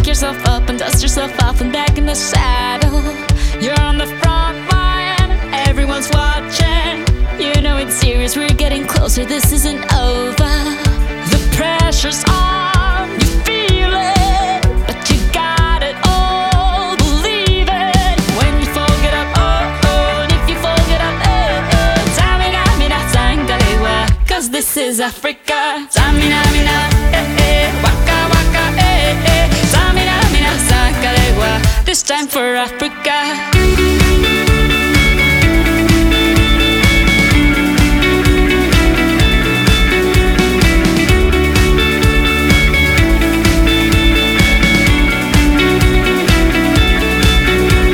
yourself up and dust yourself off and back in the saddle. You're on the front line, everyone's watching. You know it's serious, we're getting closer, this isn't over. The pressure's on, you feel it, but you got it all, believe it. When you fall, get up, oh, oh, and if you fall, get up, oh, oh. Tamina, mina, sangalewa, cause this is Africa. Tamina, mina, eh, eh, waka, waka, eh, eh. Tamina, mina, sangalewa, this time for Africa.